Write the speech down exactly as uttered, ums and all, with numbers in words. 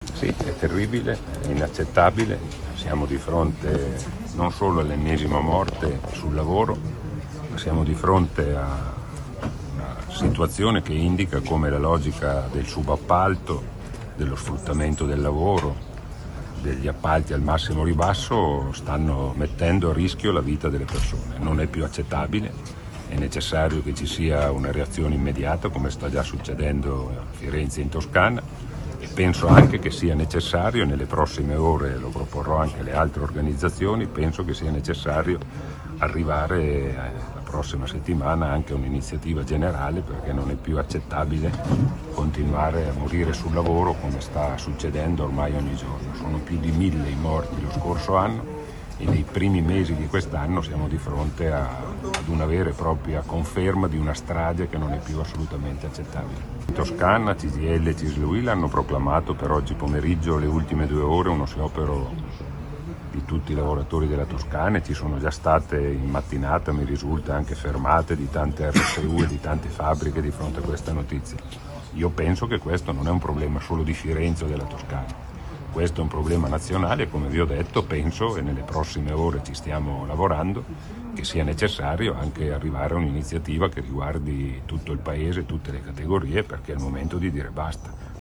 Sì, è terribile, è inaccettabile, siamo di fronte non solo all'ennesima morte sul lavoro, ma siamo di fronte a una situazione che indica come la logica del subappalto, dello sfruttamento del lavoro, degli appalti al massimo ribasso stanno mettendo a rischio la vita delle persone. Non è più accettabile, è necessario che ci sia una reazione immediata come sta già succedendo a Firenze e in Toscana e penso anche che sia necessario, nelle prossime ore lo proporrò anche alle altre organizzazioni, penso che sia necessario arrivare la prossima settimana anche a un'iniziativa generale perché non è più accettabile continuare a morire sul lavoro come sta succedendo ormai ogni giorno. Sono più di mille i morti lo scorso anno e nei primi mesi di quest'anno siamo di fronte a, ad una vera e propria conferma di una strage che non è più assolutamente accettabile. In Toscana C G I L e C I S L U I L hanno proclamato per oggi pomeriggio, le ultime due ore, uno sciopero di tutti i lavoratori della Toscana e ci sono già state in mattinata, mi risulta, anche fermate di tante R S U e di tante fabbriche di fronte a questa notizia. Io penso che questo non è un problema solo di Firenze o della Toscana. Questo è un problema nazionale e come vi ho detto penso, e nelle prossime ore ci stiamo lavorando, che sia necessario anche arrivare a un'iniziativa che riguardi tutto il paese, tutte le categorie, perché è il momento di dire basta.